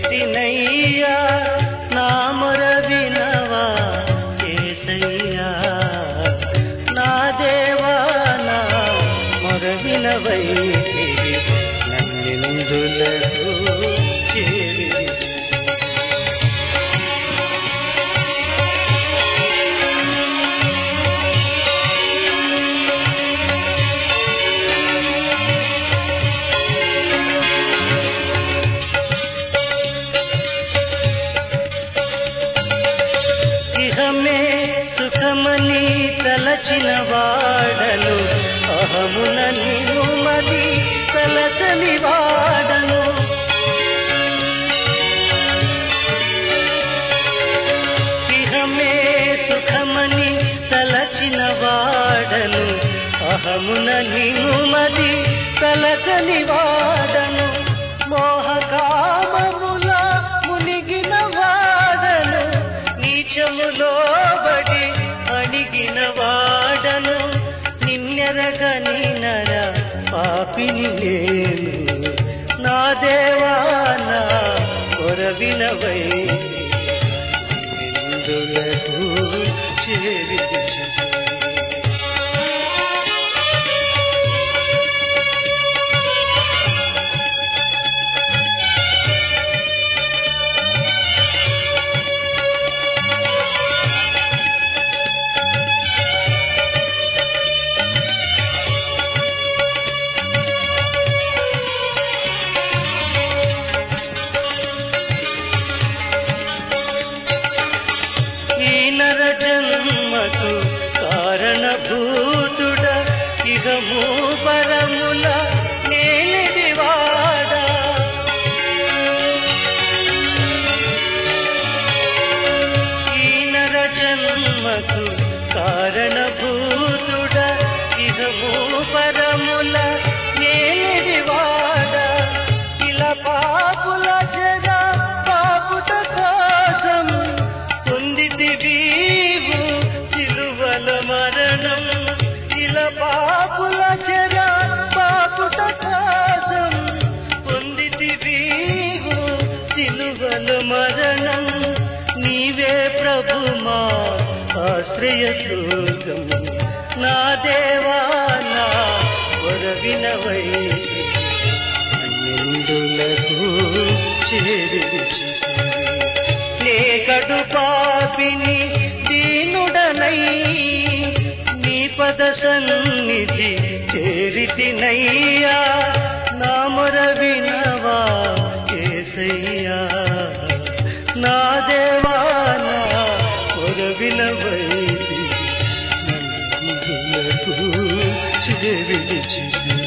చేరితినయ్యా నా మొర వినవా యేసయ్యా నా దేవా నా మొర వినవైతివి నన్నెందులకు చేరి ఇహమే సుఖమని తలచిన వాడను అహమున నిలుమది తలచని వాడను ఇహమే సుఖమని తలచిన వాడను అహమున నిలుమది తలచని వాడను మోహకామముల మునిగిన వాడను నీచములో బడి అణిగిన వాడను నిన్నెరగని నర పాపిని నేను నా దేవా నా మొర వినవై ఎందులకు చేరి జన్మకు కారణభూతుడ ఇహము పరముల నేలివాడా ఈ నర జన్మకు కారణభూతుడ ఇహము పరముల నేలివాడా ఇలా పాపుల జగ పాపుట కోసం పొందితివి మరణం ఇలా పాపుల చెర పాపుట కోసం పొందితివి సిలువల మరణం నీవే ప్రభు మా ఆశ్రయ దుర్గం నా దేవా నా మొర వినవై అన్నిందులకు చేరి నే కడు పాపిని దీనుడనై నీ పద సన్నిధి చేరితినయ్యా నా మొర వినవా యేసయ్యా నా దేవా నా మొర వినవైతివి నన్నులకు చేరి